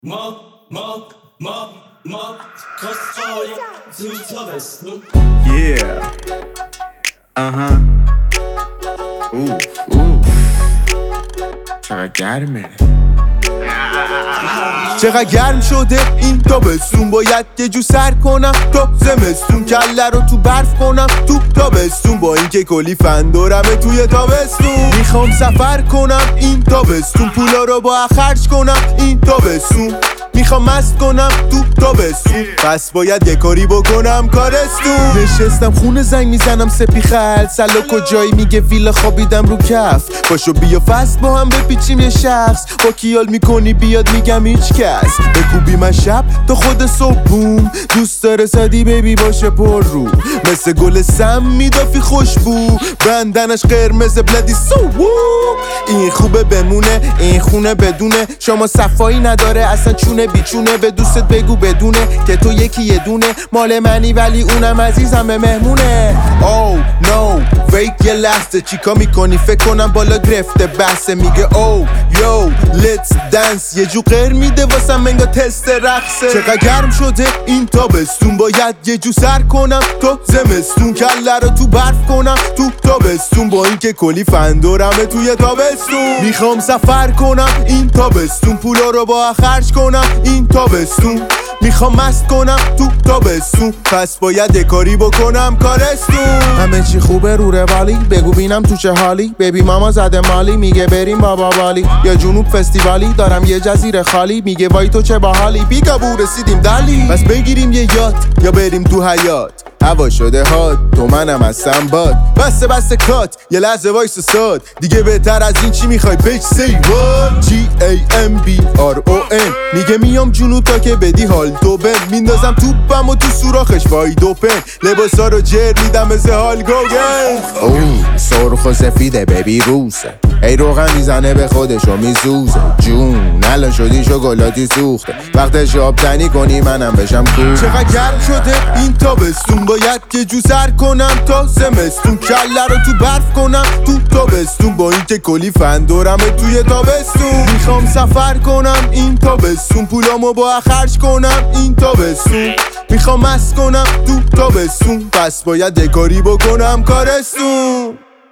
Yeah. چقدر گرمه. چقدر گرم شده این تابستون، باید یه جو سر کنم تا زمستون، کله رو تو برف کنم تو تابستون، با اینکه کلی فن دارمه توی تابستون. میخوام سفر کنم این تابستون، پولا رو با خرج کنم این تابستون، میخوام مست کنم تو تابستون، پس باید یه کاری بکنم کارستون. نشستم خونه زنگ میزنم سپی خل سلا کجایی، میگه ویلا خوابیدم رو کف، پاشو بیا فست با هم بپیچیم یه شخص، با کیال میکنی بیاد میگم هیچ کس، بکوبی من شب تا خود صبح بوم، دوست داره سادی بیبی باشه پر رو، مثل گل سم میدافی خوشبو، بندنش قرمز بلدی سو. این خوبه بمونه این خونه بدونه، شما صفایی نداره اصلا چونه بیچونه، به دوستت بگو بدونه که تو یکی یه دونه مال منی، ولی اونم عزیزم مهمونه. او نو ویت یه لحظه چیکا میکنی، فکر کنم بالا گرفته بحثه، میگه او یو لیتس دنس، یه جو غیر میده واسم منگا تست رقصه. چقدر گرم شده این تابستون، باید یه جو سر کنم تا زمستون، کله رو تو برف کنم تو تابستون، با اینکه کلی فن دارمه توی تابستون. میخوام سفر کنم این تابستون، پولا رو با خرج کنم این تابستون، میخوام مست کنم تو تابستون، پس باید یه کاری بکنم کارستون. همه چی خوبه رو روالی، بگو بینم تو چه حالی، بیبی ماما زده مالی، میگه بریم بابا بالی یا جنوب فستیوالی، دارم یه جزیره خالی، میگه وای تو چه باحالی، بیگابو رسیدیم دلی، پس بگیریم یه یات یا بریم تو حیات، هوا شده هات تو منم هستم باد، بسته کات یه لحظه وایس ساد، دیگه بهتر از این چی میخوای بیچ سی وات. GAMBRON میگه میام جنوب تا که بدی حال تو بن، میندازم توپم و تو سوراخش وای دو پن، لباسا رو جر میدم مثل هال گوگن. اوه سرخ و سفیده ببی روسه، ای روغن میزنه به خودش و میزوزه، جون الان شدی شکلاتی سوخته، وقتش آب تنی کنی منم بشم کوه. چقدر گرم شده این تابستون، باید یه جو سر کنم تا زمستون، کله رو تو برف کنم تو تابستون، با اینکه کلی فن دارمه توی تابستون. میخوام سفر کنم این تابستون، پولامو با خرج کنم این تابستون، میخوام مست کنم تو تابستون، پس باید یه کاری بکنم کارستون.